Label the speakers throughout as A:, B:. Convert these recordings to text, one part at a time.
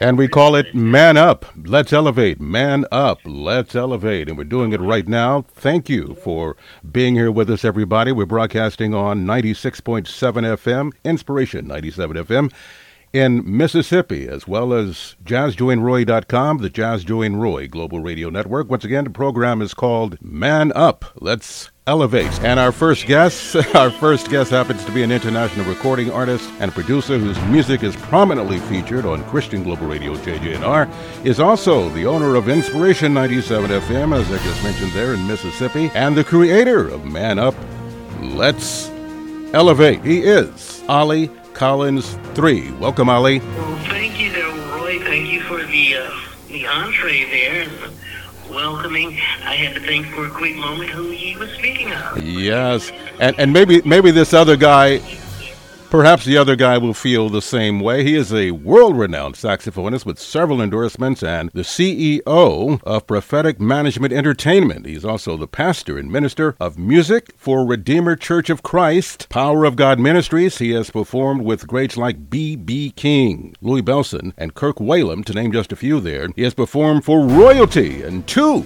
A: And we call it Man Up. Let's elevate. Man Up. Let's elevate. And we're doing it right now. Thank you for being here with us, everybody. We're broadcasting on 96.7 FM, Inspiration 97 FM in Mississippi, as well as JazzJoeyandRoy.com, the Jazz Joey and Roy Global Radio Network. Once again, the program is called Man Up. Let's elevate. And our first guest happens to be an international recording artist and producer whose music is prominently featured on Christian Global Radio JJNR, is also the owner of Inspiration 97 FM, as I just mentioned there in Mississippi, and the creator of Man Up. Let's elevate. He is Ollie Collins III. Welcome, Ollie.
B: Well, thank you there, Roy. Thank you for the entree there. Welcoming. I had to think for a quick moment who he was speaking of.
A: Yes, and maybe this other guy, perhaps the other guy will feel the same way. He is a world-renowned saxophonist with several endorsements and the CEO of Prophetic Management Entertainment. He's also the pastor and minister of music for Redeemer Church of Christ, Power of God Ministries. He has performed with greats like B.B. King, Louis Bellson, and Kirk Whalum, to name just a few there. He has performed for royalty and two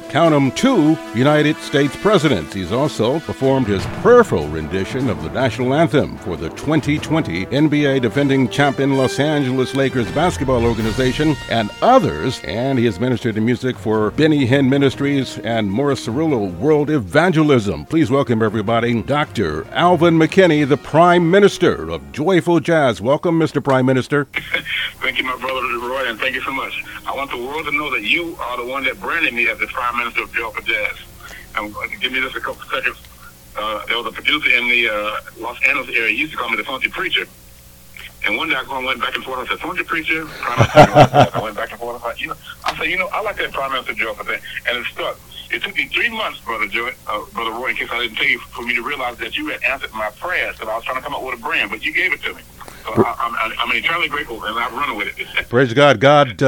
A: United States presidents. He's also performed his prayerful rendition of the national anthem for the 2020 NBA defending champion Los Angeles Lakers basketball organization and others, and he has ministered in music for Benny Hinn Ministries and Morris Cerullo World Evangelism. Please welcome, everybody, Dr. Alvin McKinney, the Prime Minister of Joyful Jazz. Welcome, Mr. Prime Minister.
C: Thank you, my brother Roy, and thank you so much. I want the world to know that you are the one that branded me as the Prime Minister of Joyful Jazz. Give me just a couple seconds. There was a producer in the Los Angeles area. He used to call me the funky preacher. And one day I went back and forth. I said, funky preacher, Prime Minister. I went back and forth. I said, I like that Prime Minister Joe for that. And it stuck. It took me 3 months, Brother Roy, in case I didn't tell you, for me to realize that you had answered my prayers, because I was trying to come up with a brand, but you gave it to me. So I'm eternally grateful, and I'm running with it.
A: Praise God.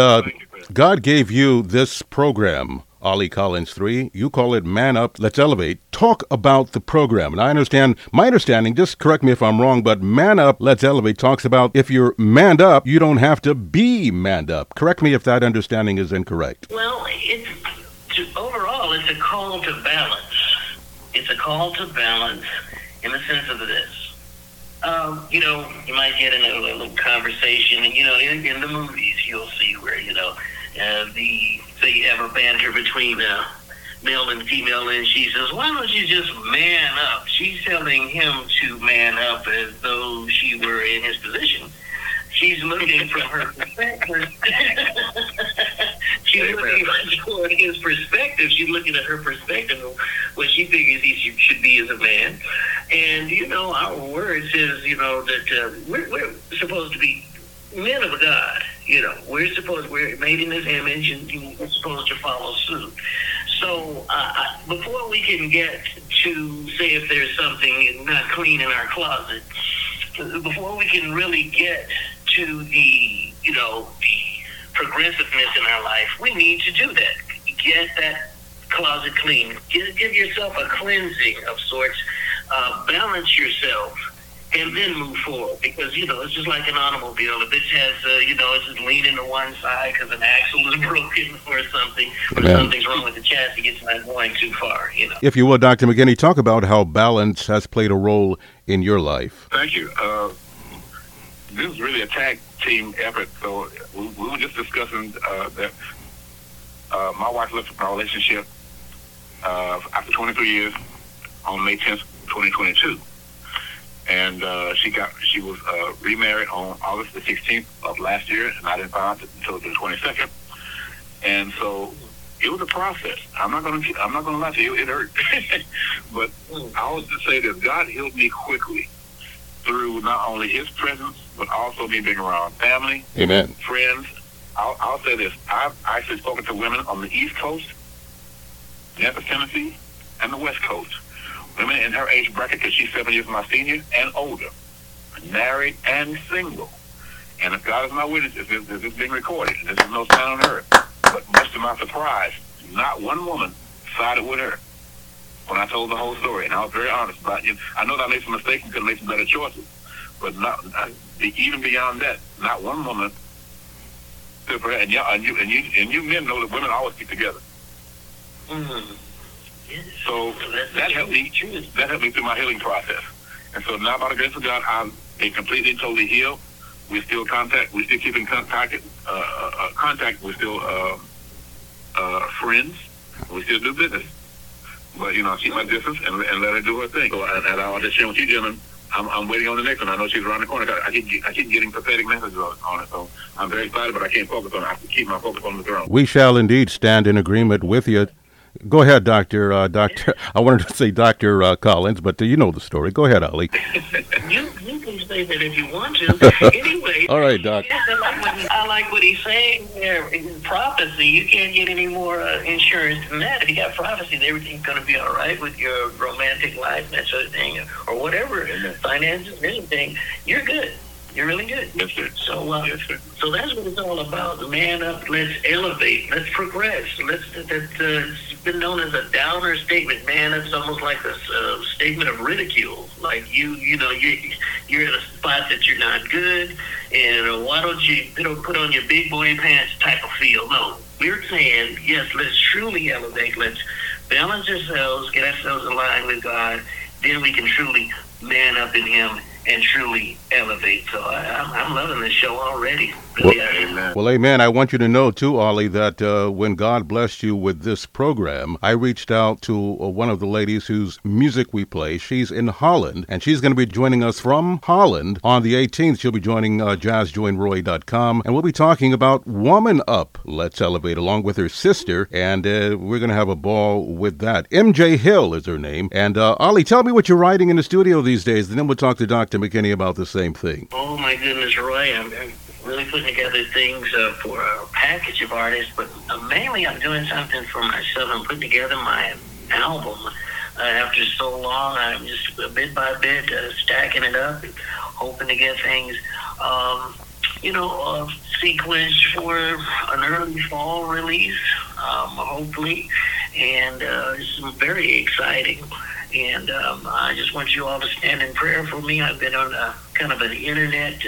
A: God gave you this program, Ollie Collins III. You call it Man Up, Let's Elevate. Talk about the program. And my understanding, just correct me if I'm wrong, but Man Up, Let's Elevate talks about if you're manned up, you don't have to be manned up. Correct me if that understanding is incorrect.
B: Well, overall, it's a call to balance. It's a call to balance in the sense of this. You might get in a little conversation, and, in the movies, you'll see where, you have a banter between male and female, and she says, why don't you just man up? She's telling him to man up as though she were in his position. She's looking from her perspective. She's looking from his perspective. She's looking at her perspective of what she figures he should be as a man. And, our word says, that we're supposed to be men of God. We're made in his image, and we're supposed to follow suit. So before we can get to say if there's something not clean in our closet, before we can really get to the progressiveness in our life, we need to do that. Get that closet clean. Give yourself a cleansing of sorts. Balance yourself. And then move forward, because, it's just like an automobile. If it has, it's just leaning to one side because an axle is broken or something, or something's wrong with the chassis, it's not going too far,
A: If you will, Dr. McKinney, talk about how balance has played a role in your life.
C: Thank you. This is really a tag team effort. So we were just discussing that my wife left our relationship after 23 years on May 10th, 2022. And she was remarried on August the 16th of last year, and I didn't find out until the 22nd. And so it was a process. I'm not gonna lie to you, it hurt. But I was to say that God healed me quickly through not only His presence, but also me being around family,
A: Amen,
C: friends. I'll say this: I've actually spoken to women on the East Coast, Memphis, Tennessee, and the West Coast. Women in her age bracket, because she's 7 years my senior and older, married and single. And if God is my witness, this is being recorded. This is no sign on earth. But much to my surprise, not one woman sided with her when I told the whole story. And I was very honest about it. I know that I made some mistakes and could have made some better choices. But even beyond that, not one woman Good for her. And you men know that women always keep together.
B: Mm-hmm.
C: So that helped me. That helped me through my healing process. And so now, by the grace of God, I'm completely and totally healed. We still contact. We still keep in contact. We're still friends. We still do business. But I keep my distance and let her do her thing. So, and I'll just share with you, gentlemen. I'm waiting on the next one. I know she's around the corner. I keep getting prophetic messages on it. So I'm very excited, but I can't focus on it. I have to keep my focus on the throne.
A: We shall indeed stand in agreement with you. Go ahead, Doctor. I wanted to say Dr. Collins, but you know the story. Go ahead, Ali.
B: You can say that if you want to. Anyway.
A: All right, Doc.
B: I like what he's saying there. In prophecy, you can't get any more insurance than that. If you got prophecy, everything's going to be all right with your romantic life and that sort of thing, or whatever, finances, anything. You're good. You're really good.
C: Yes, sir.
B: So that's what it's all about. Man up. Let's elevate. Let's progress. It's been known as a downer statement. Man up's almost like a statement of ridicule. Like you're in a spot that you're not good, and why don't you put on your big boy pants type of feel? No, we're saying yes. Let's truly elevate. Let's balance ourselves, get ourselves aligned with God. Then we can truly man up in Him and truly elevate. So I'm loving this show already. Really,
C: amen.
A: Well, amen. I want you to know, too, Ollie, that when God blessed you with this program, I reached out to one of the ladies whose music we play. She's in Holland, and she's going to be joining us from Holland on the 18th. She'll be joining JazzJoinRoy.com, and we'll be talking about Woman Up. Let's Elevate, along with her sister, and we're going to have a ball with that. MJ Hill is her name. And Ollie, tell me what you're writing in the studio these days, and then we'll talk to Dr. McKinney about the same thing.
B: Oh, my goodness, Roy. I'm really putting together things for a package of artists, but mainly I'm doing something for myself. I'm putting together my album. After so long, I'm just bit by bit stacking it up and hoping to get things, sequenced for an early fall release, hopefully. And it's very exciting. And I just want you all to stand in prayer for me. I've been on kind of an internet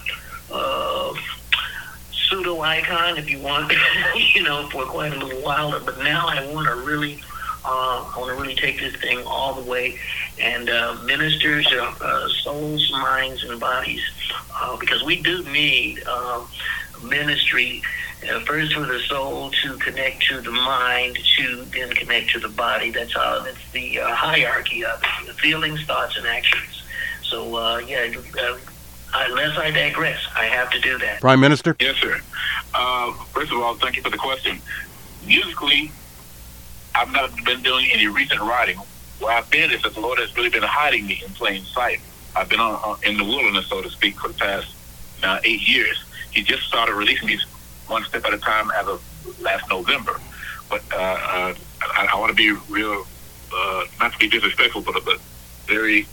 B: pseudo icon, if you want, for quite a little while. But now I want to really take this thing all the way and minister to souls, minds, and bodies, because we do need ministry. First for the soul to connect to the mind, to then connect to the body. That's the hierarchy of it, the feelings, thoughts, and actions. So, unless I digress, I have to do that.
A: Prime Minister?
C: Yes, sir. First of all, thank you for the question. Musically, I've not been doing any recent writing. Where I've been is that the Lord has really been hiding me in plain sight. I've been in the wilderness, so to speak, for the past 8 years. He just started releasing these one step at a time as of last November. But I want to be real, not to be disrespectful, but very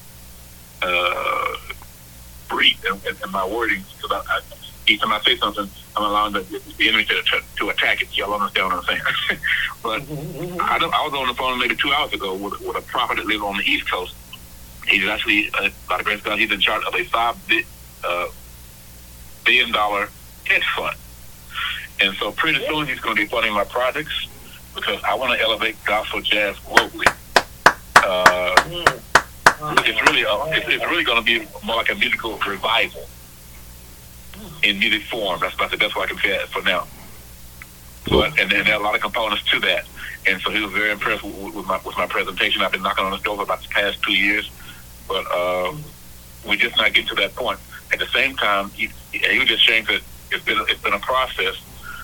C: brief in my wording, because each time I say something, I'm allowing the enemy to attack it. Y'all understand what I'm saying? But I was on the phone maybe 2 hours ago with a prophet that lives on the East Coast. He's actually, by the grace of God, he's in charge of a $5 billion hedge fund. And so pretty soon he's going to be funding my projects, because I want to elevate gospel jazz globally. It's really going to be more like a musical revival in music form. That's about the best way I can say it for now. So, and there are a lot of components to that. And so he was very impressed with my presentation. I've been knocking on his door for about the past 2 years, but we're just not getting to that point. At the same time, he was just saying that it's been a process.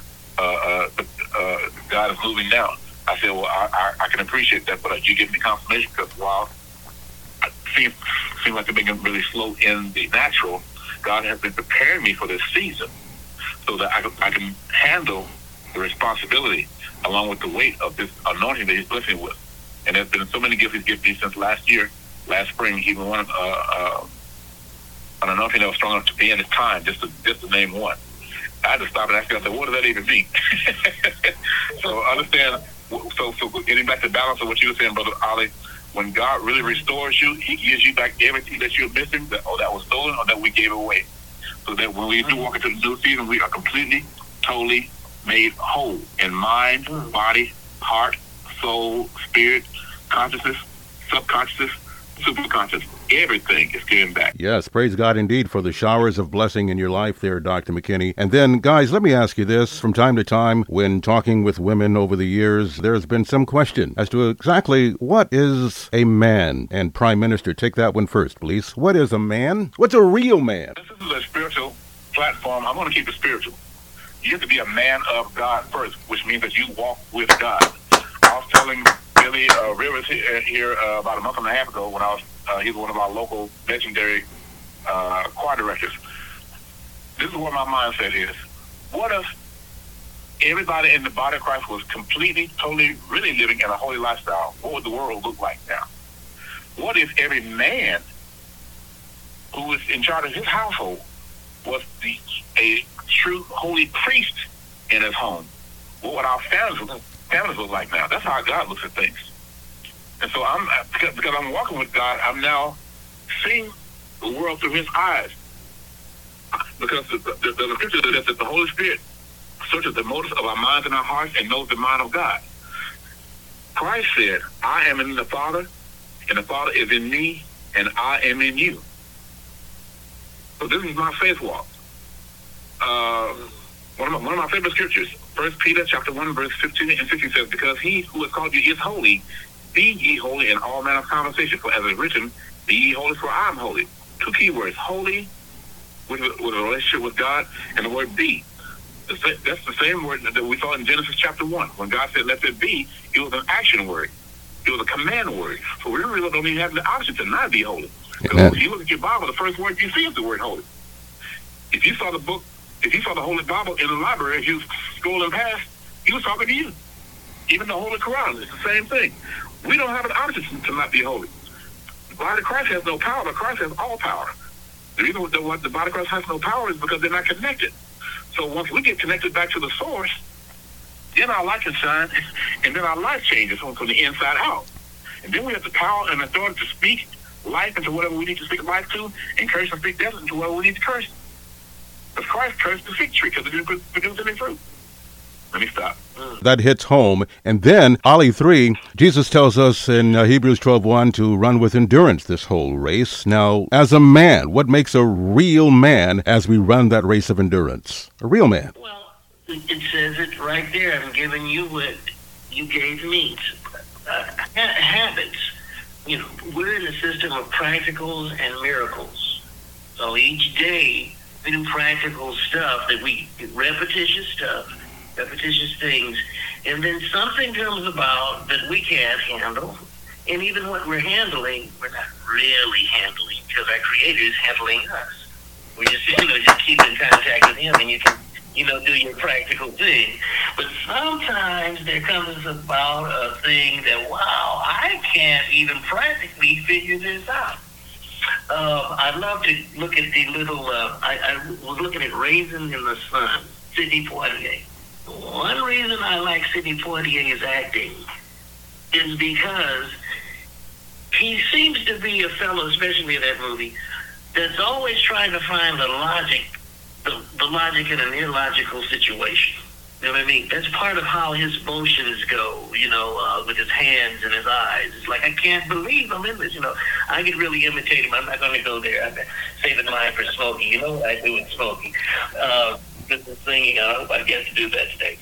C: God is moving now. I said, well, I can appreciate that, but you give me confirmation, because while it seems like I've been really slow in the natural, God has been preparing me for this season so that I can handle the responsibility along with the weight of this anointing that He's blessing me with. And there's been so many gifts He's given me since last spring. He even wanted an anointing that was strong enough to be in His time, just to name one. I had to stop and ask myself, what does that even mean? So understand, so getting back to balance of what you were saying, Brother Ollie, when God really restores you, He gives you back everything that you're missing, that was stolen or that we gave away. So that when we do walk into the new season, we are completely, totally made whole in mind, body, heart, soul, spirit, consciousness, subconsciousness, superconscious. Everything is given back.
A: Yes, praise God indeed for the showers of blessing in your life there, Dr. McKinney. And then, guys, let me ask you this. From time to time, when talking with women over the years, there's been some question as to exactly what is a man? And Prime Minister, take that one first, please. What is a man? What's a real man?
C: This is a spiritual platform. I want to keep it spiritual. You have to be a man of God first, which means that you walk with God. I was telling Billy Rivers here about a month and a half ago when I was he's one of our local legendary choir directors. This is what my mindset is. What if everybody in the body of Christ was completely, totally, really living in a holy lifestyle? What would the world look like now? What if every man who was in charge of his household was a true holy priest in his home? What would our families look like now? That's how God looks at things. And so because I'm walking with God, I'm now seeing the world through his eyes. Because the scripture says that the Holy Spirit searches the motives of our minds and our hearts and knows the mind of God. Christ said, I am in the Father, and the Father is in me, and I am in you. So this is my faith walk. One of my favorite scriptures, 1 Peter chapter 1, verse 15 and 16 says, because he who has called you is holy, be ye holy in all manner of conversation. For as it is written, be ye holy, for I am holy. Two key words, holy with a relationship with God, and the word be. That's the same word that we saw in Genesis chapter 1. When God said, let there be, it was an action word. It was a command word. So we really don't even have the option to not be holy. Because if you look at your Bible, the first word you see is the word holy. If you saw the Holy Bible in the library, if you was scrolling past, he was talking to you. Even the Holy Quran, it's the same thing. We don't have an option to not be holy. The body of Christ has no power, but Christ has all power. The reason why the body of Christ has no power is because they're not connected. So once we get connected back to the source, then our light can shine, and then our life changes from the inside out. And then we have the power and authority to speak life into whatever we need to speak life to, and curse and speak death into whatever we need to curse. Because Christ cursed the fig tree because it didn't produce any fruit. Let me stop.
A: That hits home. And then, Ollie 3, Jesus tells us in Hebrews 12:1 to run with endurance this whole race. Now, as a man, what makes a real man as we run that race of endurance? A real man.
B: Well, it says it right there. I'm giving you what you gave me. Habits. You know, we're in a system of practicals and miracles. So each day we do practical stuff that we repetitious things, and then something comes about that we can't handle, and even what we're handling, we're not really handling because our Creator is handling us. We just keep in contact with Him, and you can do your practical thing. But sometimes there comes about a thing that, wow, I can't even practically figure this out. I'd love to look at the little, I was looking at Raisin in the Sun, Sidney Poitier. One reason I like Sidney Poitier's acting is because he seems to be a fellow, especially in that movie, that's always trying to find the logic in an illogical situation. You know what I mean? That's part of how his motions go, with his hands and his eyes. It's like, I can't believe I'm in this, I could really imitate him. I'm not going to go there. I'm saving mine for Smokey. You know what I do with Smokey? The singing, I hope I get to do that today.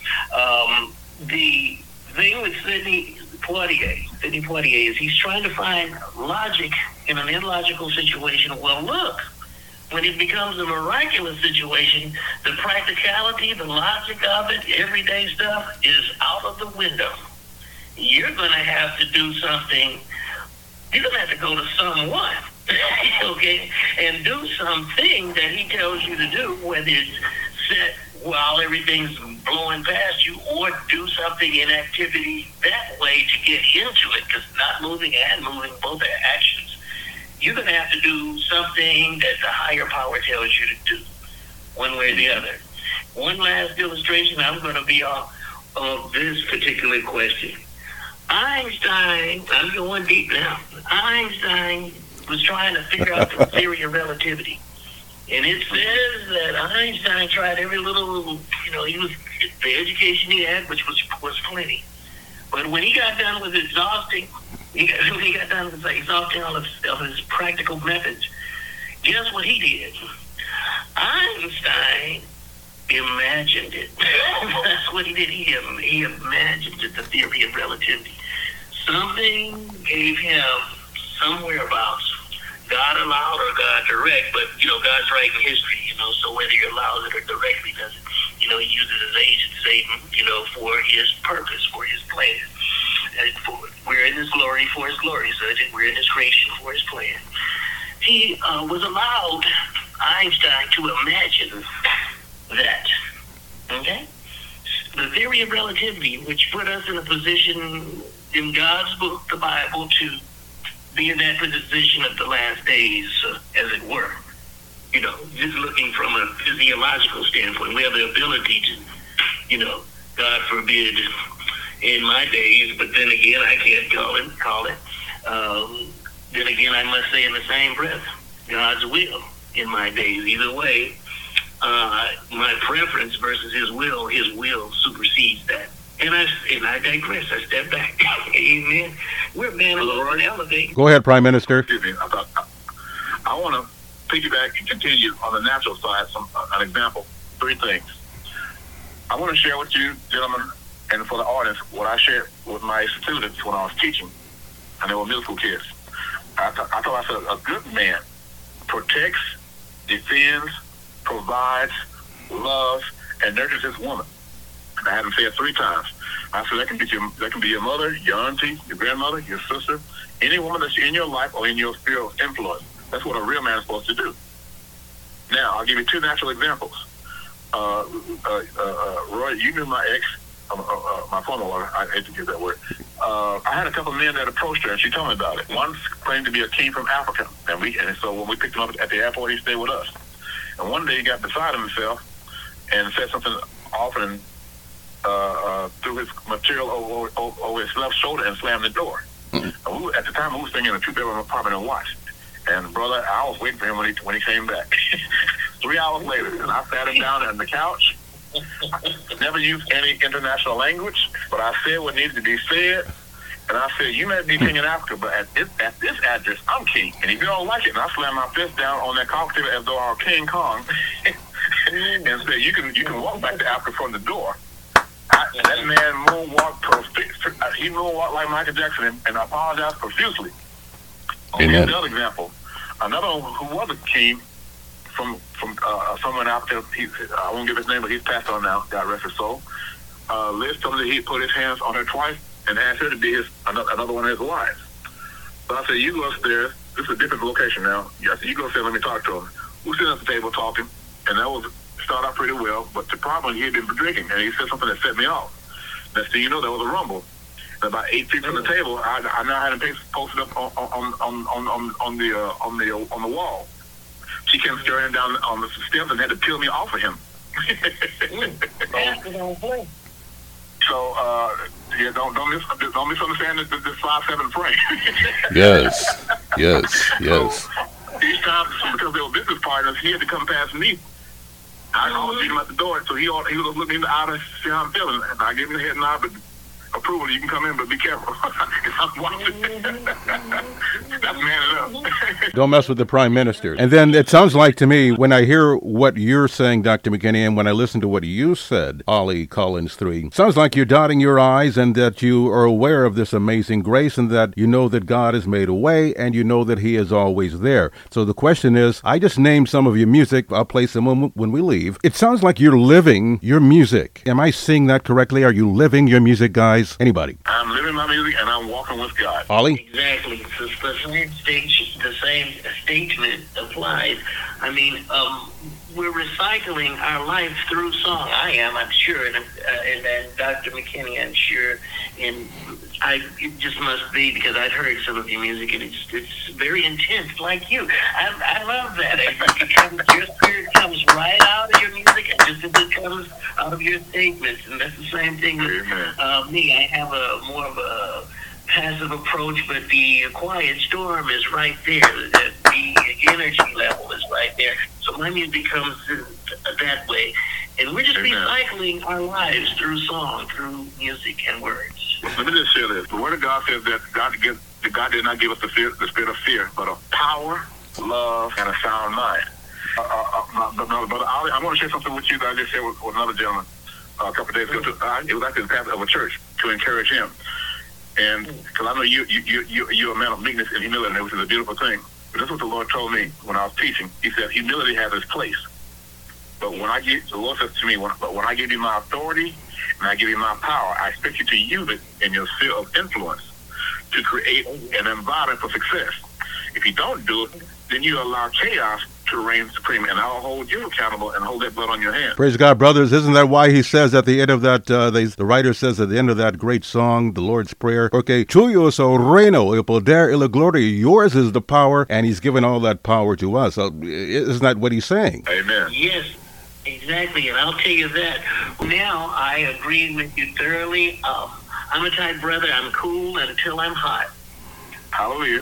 B: The thing with Sidney Poitier is he's trying to find logic in an illogical situation. Well, look, when it becomes a miraculous situation, the practicality, the logic of it, everyday stuff is out of the window. You're going to have to do something. You're going to have to go to someone, okay, and do something that he tells you to do, whether it's sit while everything's blowing past you, or do something in activity that way to get into it, because not moving and moving both are actions. You're going to have to do something that the higher power tells you to do, one way or the other. One last illustration, I'm going to be off of this particular question. Einstein, I'm going deep now. Einstein was trying to figure out the theory of relativity. And it says that Einstein tried every little, he was the education he had, which was plenty. But when he got done with exhausting, all of his practical methods, guess what he did? Einstein imagined it. That's what he did. He imagined it, the theory of relativity. Something gave him some whereabouts. God allowed or God direct, but God's writing history, so whether he allows it or directly does it, he uses his agent Satan, for his purpose, for his plan. We're in his glory for his glory, so we're in his creation for his plan. He was allowed Einstein to imagine that. Okay? The theory of relativity, which put us in a position in God's book, the Bible, to be in that position of the last days, as it were. Just looking from a physiological standpoint, we have the ability to, God forbid, in my days, but then again, I can't call it. Then again, I must say in the same breath, God's will in my days. Either way, my preference versus his will supersedes that. And I digress. I step back. Amen. We're man and elevate.
A: Go ahead, Prime Minister.
C: Excuse me. I want to piggyback and continue on the natural side. An example. 3 things. I want to share with you, gentlemen, and for the audience, what I shared with my students when I was teaching, and they were middle school kids. I said a good man protects, defends, provides, loves, and nurtures his woman. I had him say it 3 times. I said that can be your mother, your auntie, your grandmother, your sister, any woman that's in your life or in your sphere of influence. That's what a real man is supposed to do. Now, I'll give you 2 natural examples. Roy, you knew my ex, my former wife. I hate to use that word. I had a couple of men that approached her, and she told me about it. One claimed to be a king from Africa, and so when we picked him up at the airport, he stayed with us. And one day he got beside himself and said something often threw his material over his left shoulder and slammed the door. And at the time, we were staying in a 2-bedroom apartment in Watts. And brother, I was waiting for him when he came back. 3 hours later, and I sat him down on the couch. I never used any international language, but I said what needed to be said. And I said, you may be king in Africa, but at this address, I'm king. And if you don't like it, and I slammed my fist down on that coffee table as though I were King Kong, and said, you can walk back to Africa from the door. That man moonwalked he moonwalked like Michael Jackson and apologized profusely.
A: Amen.
C: Here's another example. Another one who was a king from somewhere in Africa. I won't give his name, but he's passed on now. God rest his soul. Liz told me that he put his hands on her twice and asked her to be another one of his wives. So I said, you go upstairs. This is a different location now. I said, you go upstairs, let me talk to him. We're sitting at the table talking, and that started out pretty well, but the problem, he had been drinking, and he said something that set me off. Next thing you know, there was a rumble. And about 8 feet from the table, I now had him posted up on the wall. She came staring down on the steps and had to peel me off of him. So, yeah, don't misunderstand this 5'7" frame.
A: Yes.
C: So, each time, because they were business partners, he had to come past me. I always meet him at the door, so he was looking in the eye to see how I'm feeling. And I gave him the head nod, but approval, you can come in, but be careful. I'm watching. That's man up.
A: Don't mess with the Prime Minister. And then it sounds like to me, when I hear what you're saying, Dr. McKinney, and when I listen to what you said, Ollie Collins 3, sounds like you're dotting your I's and that you are aware of this amazing grace and that you know that God has made a way and you know that he is always there. So the question is, I just named some of your music. I'll play some when we leave. It sounds like you're living your music. Am I seeing that correctly? Are you living your music, guys? Anybody?
C: I'm living my music and I'm walking with God.
A: Ollie?
B: Exactly. So the same statement applies. I mean, we're recycling our life through song. I'm sure, and Dr. McKinney, I'm sure, and it just must be because I've heard some of your music and it's very intense, like you. I love that. Your spirit comes right out of your music, and just as it comes out of your statements, and that's the same thing with me. I have a more of a passive approach, but the quiet storm is right there. The energy level is right there. So my music comes that way. And we're just recycling our lives through song, through music and words.
C: Let me just share this. The Word of God says that God did not give us the spirit of fear, but of power, love, and a sound mind. Brother Ali, I want to share something with you that I just shared with another gentleman a couple of days ago. It was actually the pastor of a church to encourage him. And because I know you're a man of meekness and humility, which is a beautiful thing. But that's what the Lord told me when I was teaching. He said, humility has its place. But the Lord says to me, when I give you my authority and I give you my power, I expect you to use it in your sphere of influence to create an environment for success. If you don't do it, then you allow chaos to reign supreme, and I'll hold you accountable and hold that blood on your hands.
A: Praise God, brothers. Isn't that why he says at the end of that, the writer says at the end of that great song, the Lord's Prayer, okay, tuyo es el reino, el poder y la gloria, yours is the power, and he's given all that power to us. So, isn't that what he's saying?
C: Amen.
B: Yes, exactly, and I'll tell you that. Now, I agree with you thoroughly. I'm a type brother, I'm cool until I'm hot.
C: Hallelujah.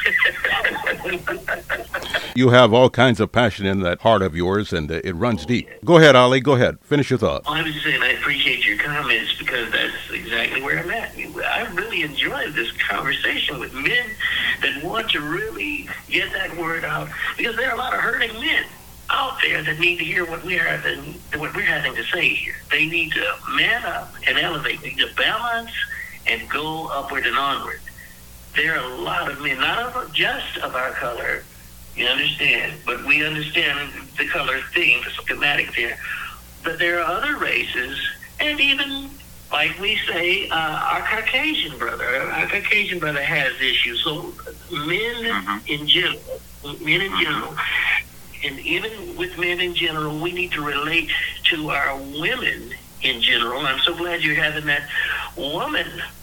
A: You have all kinds of passion in that heart of yours, and it runs deep. Go ahead, Ali. Go ahead. Finish your thought.
B: Well, I was just saying I appreciate your comments because that's exactly where I'm at. I really enjoy this conversation with men that want to really get that word out, because there are a lot of hurting men out there that need to hear what we're having to say here. They need to man up and elevate. They need to balance and go upward and onward. There are a lot of men, not just of our color, you understand, but we understand the color theme, the schematic there. But there are other races, and even, like we say, our Caucasian brother. Our Caucasian brother has issues. So men in general, and even with men in general, we need to relate to our women in general. I'm so glad you're having that woman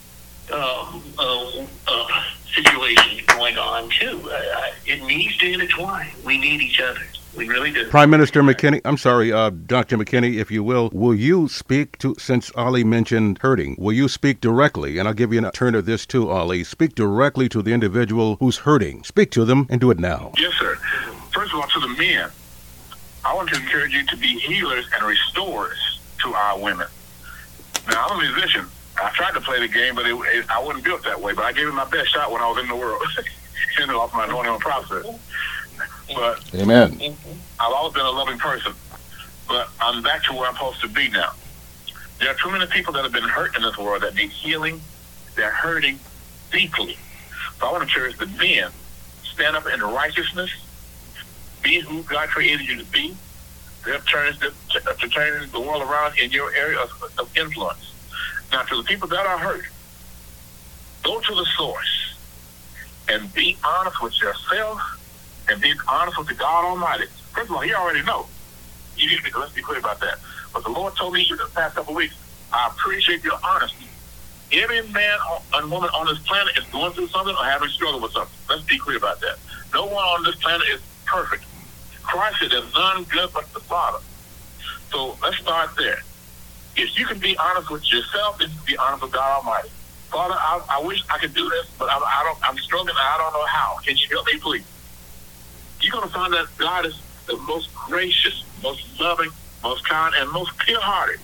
B: situation going on too. It needs to intertwine. We need each other. We really do.
A: Prime Minister McKinney, I'm sorry, Dr. McKinney, if you will you speak to, since Ali mentioned hurting, will you speak directly, and I'll give you a turn of this too, Ali, speak directly to the individual who's hurting. Speak to them and do it now.
C: Yes, sir. First of all, to the men, I want to encourage you to be healers and restorers to our women. Now, I'm a musician. I tried to play the game, but I wasn't built that way. But I gave it my best shot when I was in the world, off my anointing process. But
A: Amen.
C: I've always been a loving person. But I'm back to where I'm supposed to be now. There are too many people that have been hurt in this world that need healing. They're hurting deeply. So I want to encourage the men, stand up in righteousness, be who God created you to be. They're turning the world around in your area of influence. Now, to the people that are hurt, go to the source and be honest with yourself and be honest with the God Almighty. First of all, He already knows. Let's be clear about that. But the Lord told me the past couple of weeks, I appreciate your honesty. Every man and woman on this planet is going through something or having struggled with something. Let's be clear about that. No one on this planet is perfect. Christ said there's none good but the Father. So let's start there. If you can be honest with yourself, then you can be honest with God Almighty. Father, I wish I could do this, but I'm struggling and I don't know how. Can you help me, please? You're going to find that God is the most gracious, most loving, most kind, and most pure-hearted.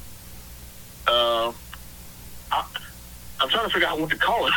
C: I'm trying to figure out what to call it.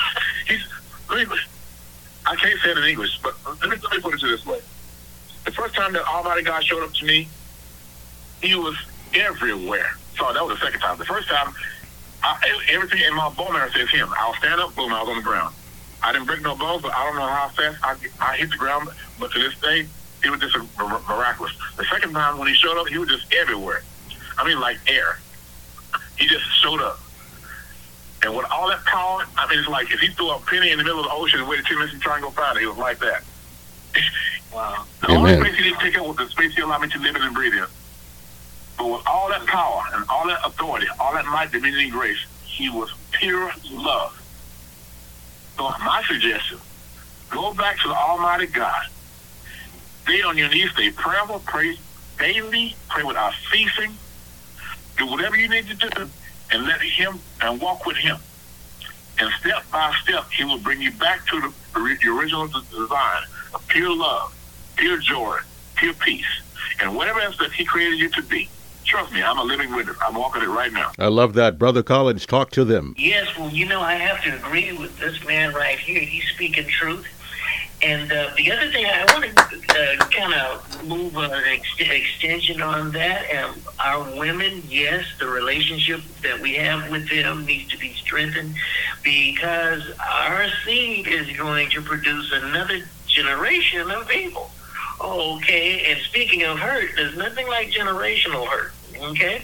C: I can't say it in English, but let me put it this way. The first time that Almighty God showed up to me, He was everywhere. So that was the second time. The first time, everything in my bone marrow says Him. I'll stand up, boom, I was on the ground. I didn't break no bones, but I don't know how fast I hit the ground. But to this day, it was just miraculous. The second time when He showed up, He was just everywhere. I mean, like air. He just showed up. And with all that power, I mean, it's like if He threw a penny in the middle of the ocean and waited 2 minutes to try and go find it, it was like that. Wow. The only space He didn't take up was the space He allowed me to live in and breathe in. But with all that power and all that authority, all that might, dominion, and grace, He was pure love. So my suggestion, go back to the Almighty God. Stay on your knees, stay prayerful, pray daily, pray without ceasing. Do whatever you need to do and let Him and walk with Him. And step by step, He will bring you back to the original design of pure love, pure joy, pure peace. And whatever else that he created you to be, trust me, I'm a living witness. I'm walking it right now.
A: I love that. Brother Collins, talk to them.
B: Yes, well, I have to agree with this man right here. He's speaking truth. And the other thing, I want to kind of move an extension on that. Our women, yes, the relationship that we have with them needs to be strengthened, because our seed is going to produce another generation of evil. Okay, and speaking of hurt, there's nothing like generational hurt. Okay,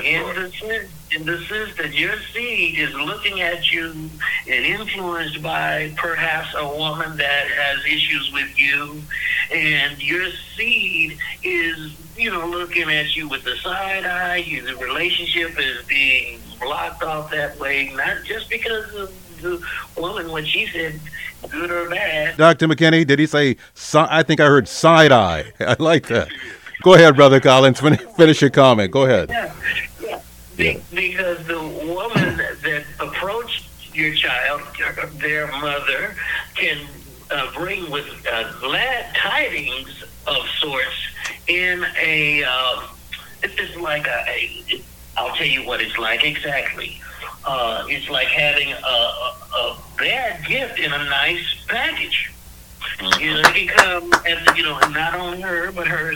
B: in the sense that your seed is looking at you and influenced by perhaps a woman that has issues with you, and your seed is, looking at you with the side eye. The relationship is being blocked off that way, not just because of the woman, what she said, good or bad.
A: Dr. McKinney, did he say, I think I heard side eye. I like that. Go ahead, Brother Collins. Finish your comment. Go ahead.
B: Yeah. Because the woman that approached your child, their mother, can bring with glad tidings of sorts in a, it's like I'll tell you what it's like exactly. It's like having a bad gift in a nice package. It can come as, not only her, but her,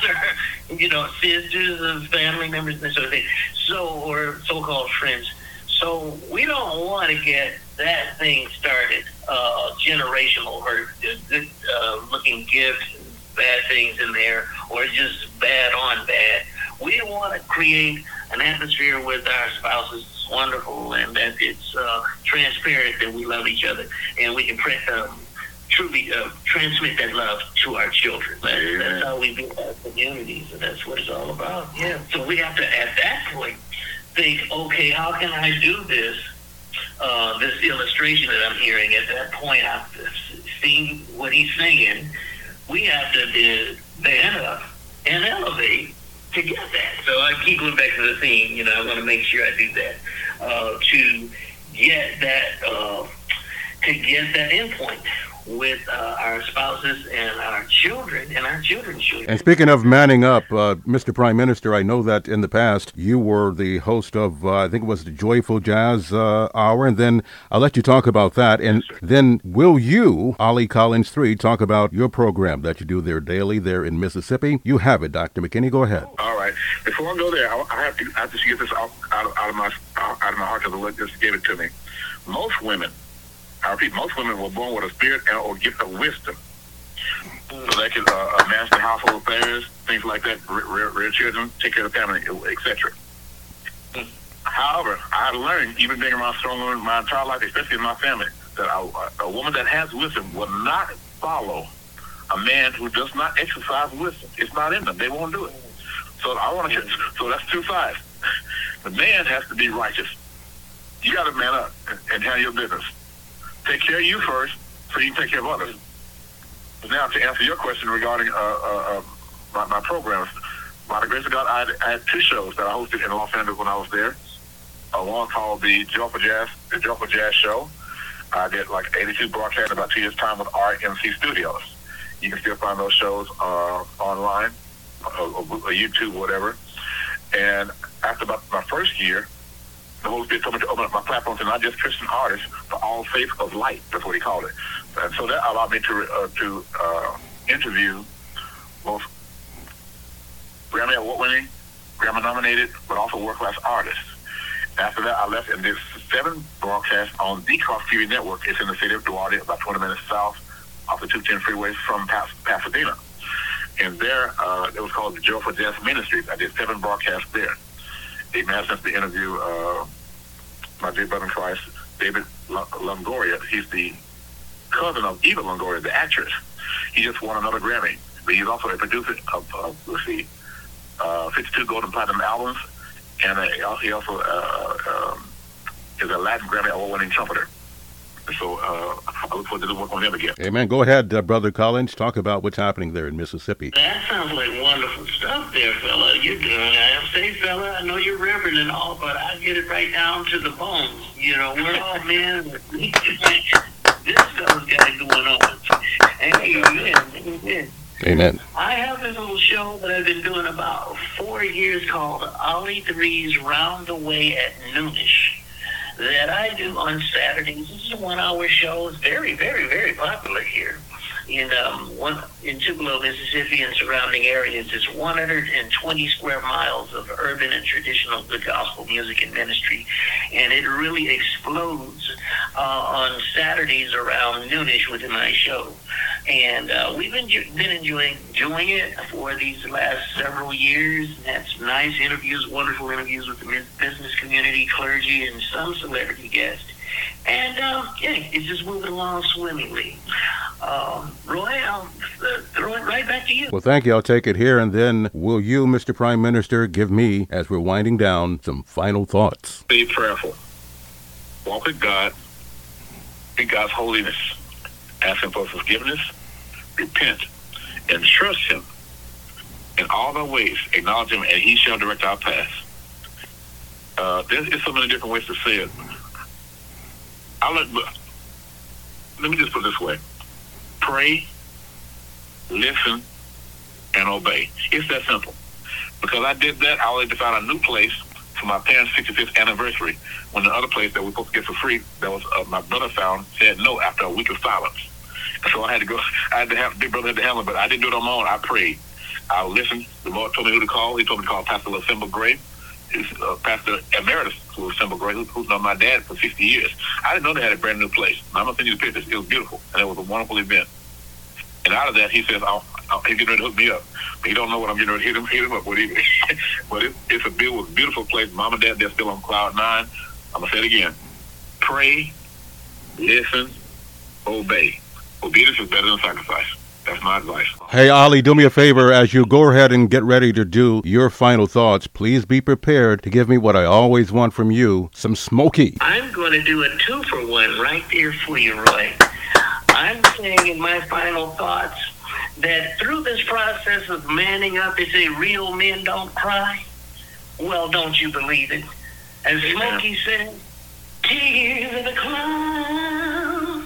B: sisters and family members and sort of thing. Or so-called friends. So we don't want to get that thing started. Generational hurt, looking gifts, bad things in there, or just bad on bad. We want to create an atmosphere with our spouses that's wonderful, and that it's transparent, that we love each other, and we can truly transmit that love to our children. That's how we build our communities, and that's what it's all about. Yeah. So we have to, at that point, think, okay, how can I do this? This illustration that I'm hearing, at that point, I've seen what he's saying. We have to man up and elevate to get that. So I keep going back to the theme. I want to make sure I do that to get that endpoint with our spouses and our children and our children's children.
A: And speaking of manning up, Mr. Prime Minister, I know that in the past you were the host of, I think it was the Joyful Jazz Hour, and then I'll let you talk about that. And then will you, Ali Collins III, talk about your program that you do there daily there in Mississippi? You have it, Dr. McKinney. Go ahead.
C: All right. Before I go there, I have to get this out of my heart, because the Lord just gave it to me. Most women were born with a spirit or gift of wisdom, so they can master household affairs, things like that, rear children, take care of the family, etc. However, I have learned, even being around strong women my entire life, especially in my family, that a woman that has wisdom will not follow a man who does not exercise wisdom. It's not in them. They won't do it. So so that's two sides. The man has to be righteous. You got to man up and handle your business. Take care of you first, so you can take care of others. Now, to answer your question regarding my programs, by the grace of God, I had two shows that I hosted in Los Angeles when I was there. One called the Joyful Jazz Show. I did like 82 broadcasts in about 2 years' time with RMC Studios. You can still find those shows online, or YouTube, whatever. And after about my first year, the Holy Spirit told me to open up my platform to not just Christian artists, but all faiths of light. That's what he called it. And so that allowed me to interview both Grammy Award-winning, Grammy-nominated, but also world-class artists. After that, I left and did 7 broadcasts on the Cross TV network. It's in the city of Duarte, about 20 minutes south off the 210 freeway from Pasadena. And there, it was called the Joyful Jazz Ministries. I did 7 broadcasts there. Amen. Since the interview, my dear brother in Christ, David Longoria, he's the cousin of Eva Longoria, the actress. He just won another Grammy. But he's also a producer of 52 Golden Platinum albums, and he also is a Latin Grammy Award-winning trumpeter. So I look forward to work on him again.
A: Amen. Go ahead, Brother Collins. Talk about what's happening there in Mississippi.
B: That sounds like wonderful stuff there, fella. You're doing it. Say, fella, I know you're reverend and all, but I get it right down to the bones. We're all men. This fella's got it going on. Amen.
A: Amen.
B: I have this little show that I've been doing about 4 years called Ollie Three's Round the Way at Noonish that I do on Saturdays. This is a 1-hour show. It's very, very, very popular here in Tupelo, Mississippi and surrounding areas. It's 120 square miles of urban and traditional good gospel music and ministry, and it really explodes on Saturdays around noonish within my show. And we've been enjoying doing it for these last several years. That's nice interviews, wonderful interviews with the business community, clergy, and some celebrity guests. And, it's just moving along swimmingly. Roy, I'll throw it right back to you.
A: Well, thank you. I'll take it here, and then will you, Mr. Prime Minister, give me, as we're winding down, some final thoughts?
C: Be prayerful. Walk with God. In God's holiness. Ask Him for forgiveness. Repent. And trust Him in all our ways. Acknowledge Him, and He shall direct our paths. There's so many different ways to say it. Let me just put it this way. Pray, listen, and obey. It's that simple. Because I did that, I already found a new place for my parents' 65th anniversary, when the other place that we were supposed to get for free, that was my brother found, said no after a week of silence. So I had to go. Big brother had to handle it, but I didn't do it on my own. I prayed. I listened. The Lord told me who to call. He told me to call Pastor LaSimba Gray. He's Pastor Emeritus to LaSimba Gray, who's known my dad for 60 years. I didn't know they had a brand new place. And I'm going to send you the pictures. It was beautiful, and it was a wonderful event. And out of that, he says, he's getting ready to hook me up. But he don't know what I'm getting ready to hit him up with either. But it's a beautiful place. Mom and Dad, they're still on cloud 9. I'm going to say it again. Pray, listen, obey. Obedience is better than sacrifice. That's my advice.
A: Hey, Ollie, do me a favor. As you go ahead and get ready to do your final thoughts, please be prepared to give me what I always want from you, some smoky.
B: I'm going to do a 2-for-1 right there for you, Roy. I'm saying in my final thoughts that through this process of manning up, they say real men don't cry. Well, don't you believe it? As Smokey said, tears of the clown.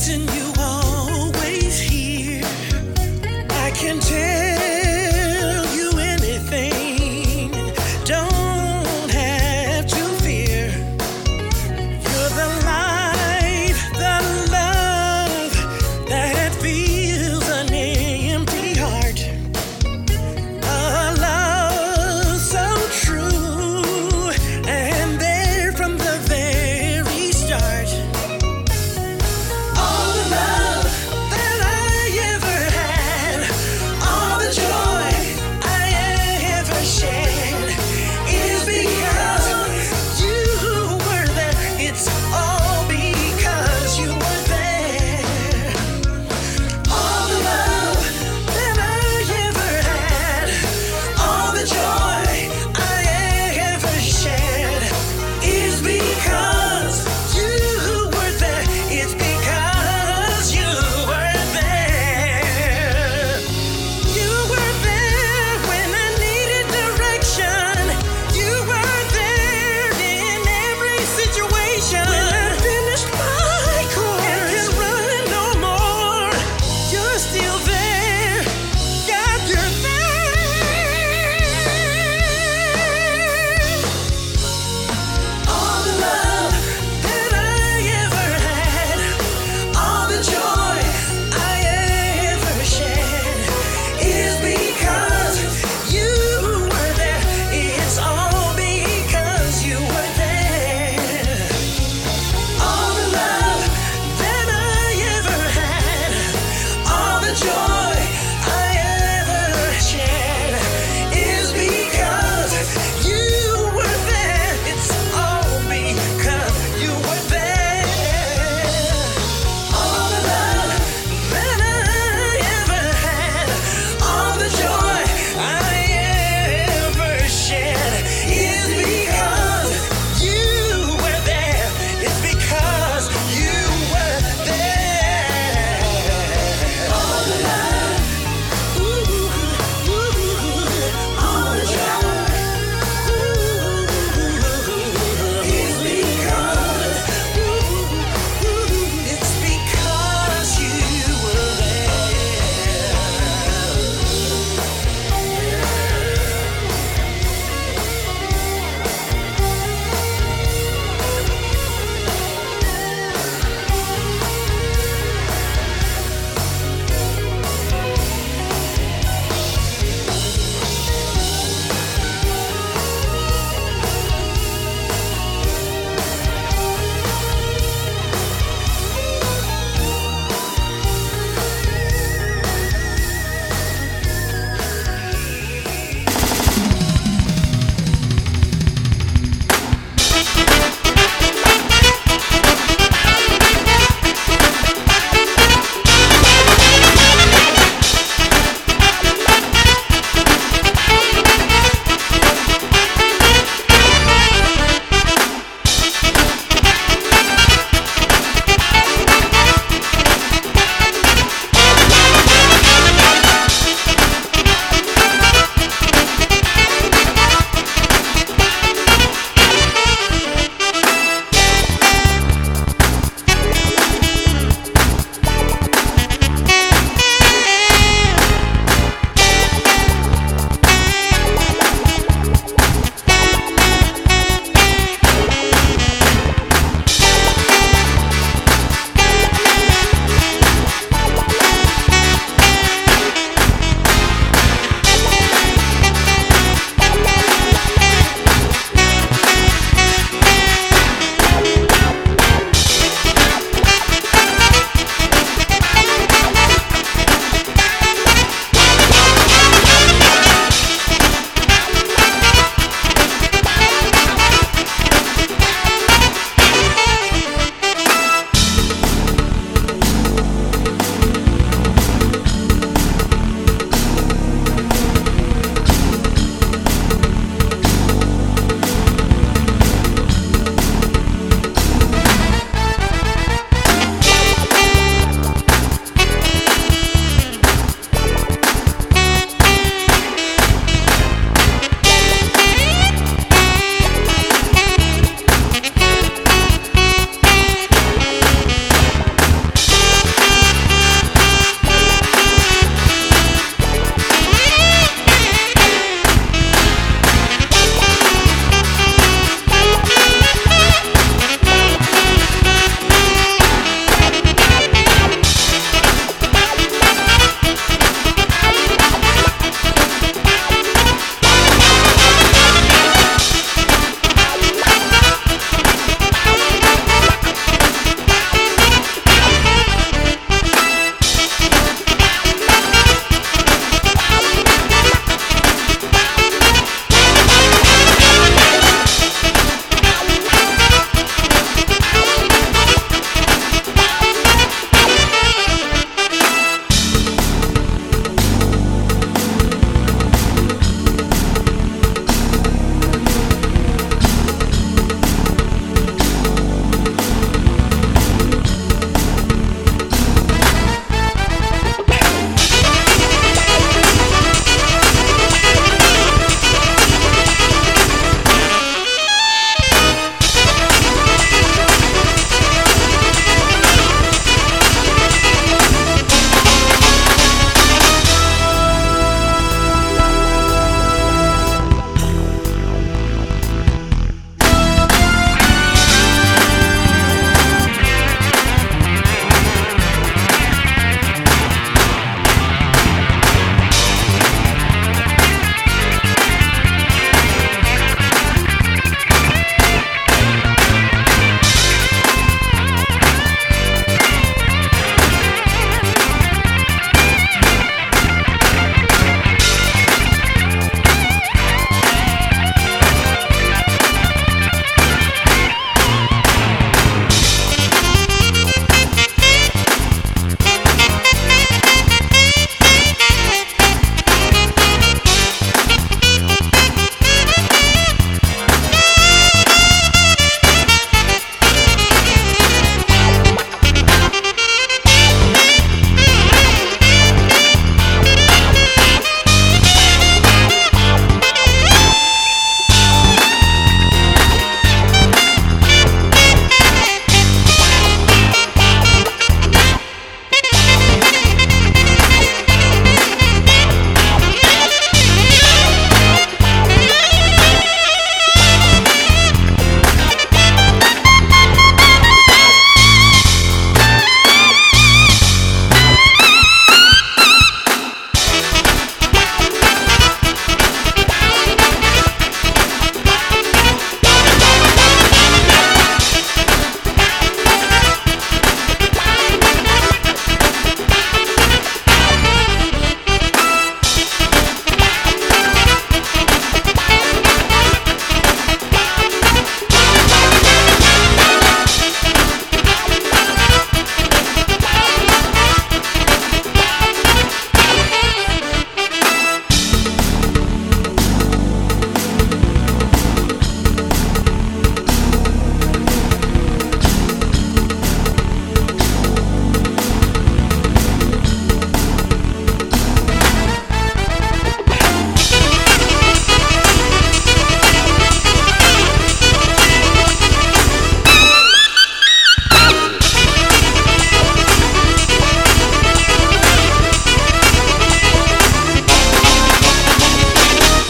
D: listen, you always hear. I can tell you anything. Don't have to fear. You're the light, the love that fills an empty heart. A love so true, and there from the very start. All the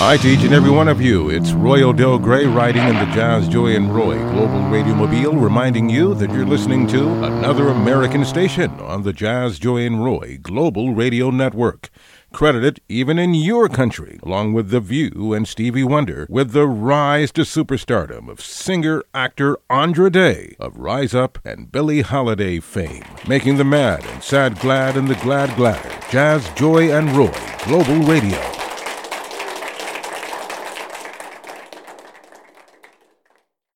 A: Hi to each and every one of you. It's Roy Odell Gray riding in the Jazz Joy and Roy Global Radio Mobile, reminding you that you're listening to another American station on the Jazz Joy and Roy Global Radio Network. Credited even in your country, along with The View and Stevie Wonder, with the rise to superstardom of singer-actor Andra Day of Rise Up and Billie Holiday fame, making the mad and sad glad and the glad gladder. Jazz Joy and Roy Global Radio.